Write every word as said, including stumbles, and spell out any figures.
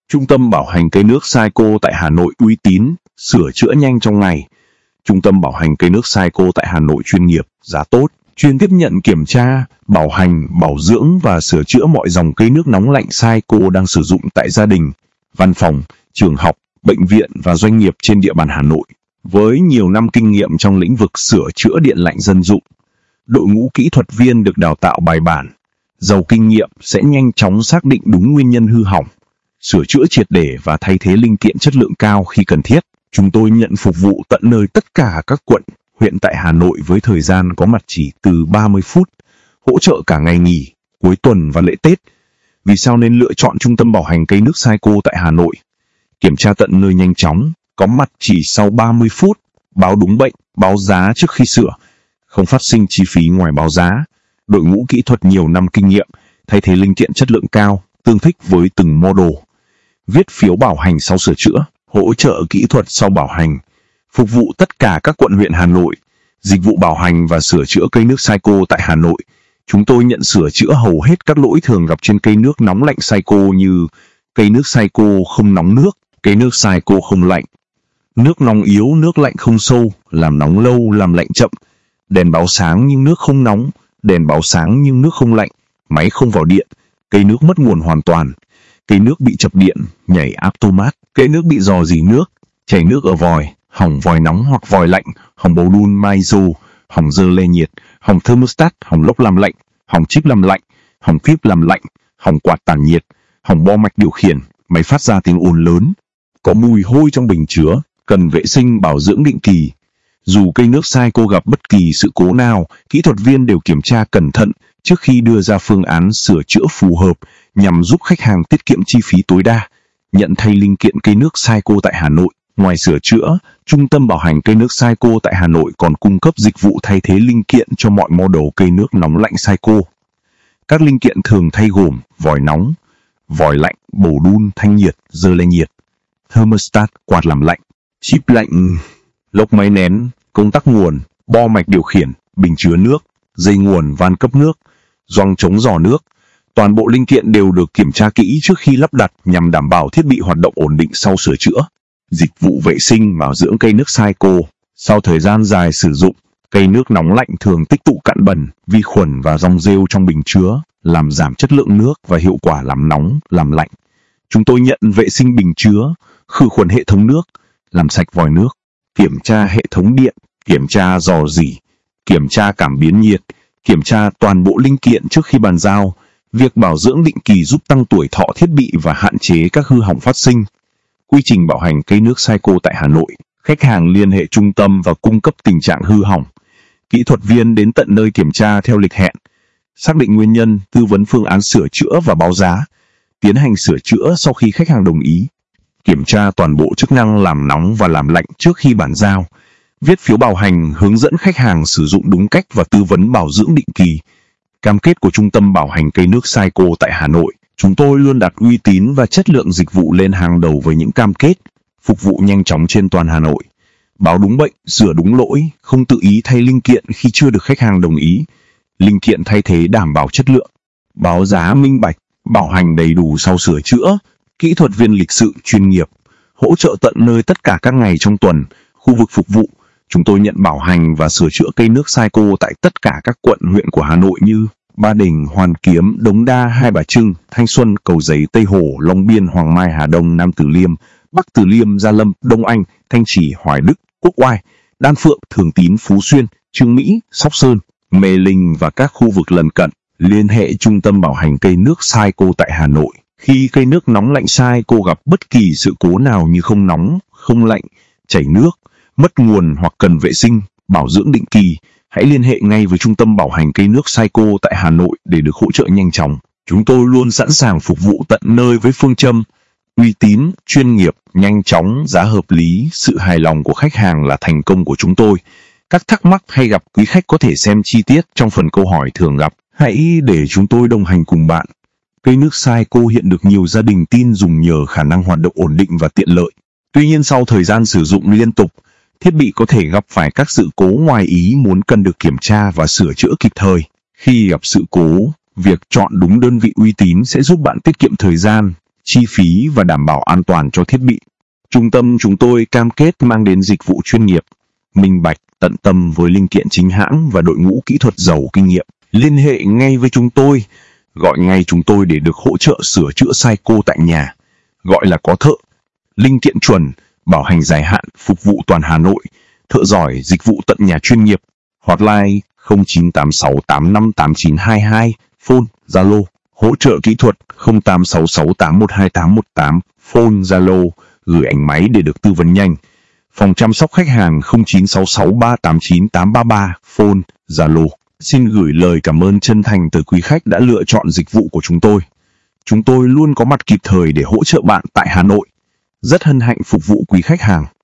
Trung tâm bảo hành cây nước Saeco tại Hà Nội uy tín, sửa chữa nhanh trong ngày. Trung tâm bảo hành cây nước Saeco tại Hà Nội chuyên nghiệp, giá tốt, chuyên tiếp nhận kiểm tra, bảo hành, bảo dưỡng và sửa chữa mọi dòng cây nước nóng lạnh Saeco đang sử dụng tại gia đình, văn phòng, trường học, bệnh viện và doanh nghiệp trên địa bàn Hà Nội. Với nhiều năm kinh nghiệm trong lĩnh vực sửa chữa điện lạnh dân dụng, đội ngũ kỹ thuật viên được đào tạo bài bản, giàu kinh nghiệm sẽ nhanh chóng xác định đúng nguyên nhân hư hỏng, sửa chữa triệt để và thay thế linh kiện chất lượng cao khi cần thiết. Chúng tôi nhận phục vụ tận nơi tất cả các quận, huyện tại Hà Nội với thời gian có mặt chỉ từ ba mươi phút, hỗ trợ cả ngày nghỉ, cuối tuần và lễ Tết. Vì sao nên lựa chọn Trung tâm bảo hành cây nước Saeco tại Hà Nội? Kiểm tra tận nơi nhanh chóng, có mặt chỉ sau ba mươi phút, báo đúng bệnh, báo giá trước khi sửa, không phát sinh chi phí ngoài báo giá. Đội ngũ kỹ thuật nhiều năm kinh nghiệm, thay thế linh kiện chất lượng cao, tương thích với từng model. Viết phiếu bảo hành sau sửa chữa, hỗ trợ kỹ thuật sau bảo hành, phục vụ tất cả các quận huyện Hà Nội. Dịch vụ bảo hành và sửa chữa cây nước Saeco tại Hà Nội. Chúng tôi nhận sửa chữa hầu hết các lỗi thường gặp trên cây nước nóng lạnh Saeco như cây nước Saeco không nóng nước, cây nước Saeco không lạnh, nước nóng yếu, nước lạnh không sâu, làm nóng lâu, làm lạnh chậm, đèn báo sáng nhưng nước không nóng, đèn báo sáng nhưng nước không lạnh, máy không vào điện, cây nước mất nguồn hoàn toàn, cây nước bị chập điện, nhảy automat, cây nước bị rò rỉ nước, chảy nước ở vòi, hỏng vòi nóng hoặc vòi lạnh, hỏng bầu đun Maiso, hỏng dơ le nhiệt, hỏng thermostat, hỏng lốc làm lạnh, hỏng chip làm lạnh, hỏng kíp làm lạnh, hỏng quạt tản nhiệt, hỏng bo mạch điều khiển, máy phát ra tiếng ồn lớn, có mùi hôi trong bình chứa, cần vệ sinh bảo dưỡng định kỳ. Dù cây nước Saeco gặp bất kỳ sự cố nào, kỹ thuật viên đều kiểm tra cẩn thận trước khi đưa ra phương án sửa chữa phù hợp nhằm giúp khách hàng tiết kiệm chi phí tối đa. Nhận thay linh kiện cây nước Saeco tại Hà Nội. Ngoài sửa chữa, Trung tâm bảo hành cây nước Saeco tại Hà Nội còn cung cấp dịch vụ thay thế linh kiện cho mọi model cây nước nóng lạnh Saeco. Các linh kiện thường thay gồm vòi nóng, vòi lạnh, bầu đun, thanh nhiệt, dơ le nhiệt, thermostat, quạt làm lạnh, chip lạnh, lốc máy nén, công tắc nguồn, bo mạch điều khiển, bình chứa nước, dây nguồn, van cấp nước, gioăng chống rò nước. Toàn bộ linh kiện đều được kiểm tra kỹ trước khi lắp đặt nhằm đảm bảo thiết bị hoạt động ổn định sau sửa chữa. Dịch vụ vệ sinh bảo dưỡng cây nước Saeco. Sau thời gian dài sử dụng, cây nước nóng lạnh thường tích tụ cặn bẩn, vi khuẩn và rong rêu trong bình chứa, làm giảm chất lượng nước và hiệu quả làm nóng, làm lạnh. Chúng tôi nhận vệ sinh bình chứa, khử khuẩn hệ thống nước, làm sạch vòi nước, kiểm tra hệ thống điện, kiểm tra rò rỉ, kiểm tra cảm biến nhiệt, kiểm tra toàn bộ linh kiện trước khi bàn giao. Việc bảo dưỡng định kỳ giúp tăng tuổi thọ thiết bị và hạn chế các hư hỏng phát sinh. Quy trình bảo hành cây nước Saeco tại Hà Nội. Khách hàng liên hệ trung tâm và cung cấp tình trạng hư hỏng. Kỹ thuật viên đến tận nơi kiểm tra theo lịch hẹn, xác định nguyên nhân, tư vấn phương án sửa chữa và báo giá. Tiến hành sửa chữa sau khi khách hàng đồng ý. Kiểm tra toàn bộ chức năng làm nóng và làm lạnh trước khi bàn giao. Viết phiếu bảo hành hướng dẫn khách hàng sử dụng đúng cách và tư vấn bảo dưỡng định kỳ. Cam kết của Trung tâm bảo hành cây nước Saeco tại Hà Nội. Chúng tôi luôn đặt uy tín và chất lượng dịch vụ lên hàng đầu với những cam kết, phục vụ nhanh chóng trên toàn Hà Nội. Báo đúng bệnh, sửa đúng lỗi, không tự ý thay linh kiện khi chưa được khách hàng đồng ý. Linh kiện thay thế đảm bảo chất lượng. Báo giá minh bạch, bảo hành đầy đủ sau sửa chữa. Kỹ thuật viên lịch sự, chuyên nghiệp. Hỗ trợ tận nơi tất cả các ngày trong tuần, khu vực phục vụ. Chúng tôi nhận bảo hành và sửa chữa cây nước Saeco tại tất cả các quận huyện của Hà Nội như Ba Đình, Hoàn Kiếm, Đống Đa, Hai Bà Trưng, Thanh Xuân, Cầu Giấy, Tây Hồ, Long Biên, Hoàng Mai, Hà Đông, Nam Từ Liêm, Bắc Từ Liêm, Gia Lâm, Đông Anh, Thanh Trì, Hoài Đức, Quốc Oai, Đan Phượng, Thường Tín, Phú Xuyên, Chương Mỹ, Sóc Sơn, Mê Linh và các khu vực lân cận. Liên hệ Trung tâm bảo hành cây nước Saeco tại Hà Nội. Khi cây nước nóng lạnh Saeco gặp bất kỳ sự cố nào như không nóng, không lạnh, chảy nước, mất nguồn hoặc cần vệ sinh, bảo dưỡng định kỳ, hãy liên hệ ngay với Trung tâm bảo hành cây nước Saeco tại Hà Nội để được hỗ trợ nhanh chóng. Chúng tôi luôn sẵn sàng phục vụ tận nơi với phương châm uy tín, chuyên nghiệp, nhanh chóng, giá hợp lý. Sự hài lòng của khách hàng là thành công của chúng tôi. Các thắc mắc hay gặp quý khách có thể xem chi tiết trong phần câu hỏi thường gặp. Hãy để chúng tôi đồng hành cùng bạn. Cây nước Saeco hiện được nhiều gia đình tin dùng nhờ khả năng hoạt động ổn định và tiện lợi. Tuy nhiên sau thời gian sử dụng liên tục, thiết bị có thể gặp phải các sự cố ngoài ý muốn cần được kiểm tra và sửa chữa kịp thời. Khi gặp sự cố, việc chọn đúng đơn vị uy tín sẽ giúp bạn tiết kiệm thời gian, chi phí và đảm bảo an toàn cho thiết bị. Trung tâm chúng tôi cam kết mang đến dịch vụ chuyên nghiệp, minh bạch, tận tâm với linh kiện chính hãng và đội ngũ kỹ thuật giàu kinh nghiệm. Liên hệ ngay với chúng tôi, gọi ngay chúng tôi để được hỗ trợ sửa chữa Seiko tại nhà. Gọi là có thợ, linh kiện chuẩn, bảo hành dài hạn, phục vụ toàn Hà Nội, thợ giỏi, dịch vụ tận nhà chuyên nghiệp. Hotline không chín tám sáu tám năm tám chín hai hai, phone, Zalo, hỗ trợ kỹ thuật không tám sáu sáu tám một hai tám một tám, phone, Zalo, gửi ảnh máy để được tư vấn nhanh. Phòng chăm sóc khách hàng không chín sáu sáu ba tám chín tám ba ba, phone, Zalo. Xin gửi lời cảm ơn chân thành tới quý khách đã lựa chọn dịch vụ của chúng tôi. Chúng tôi luôn có mặt kịp thời để hỗ trợ bạn tại Hà Nội. Rất hân hạnh phục vụ quý khách hàng.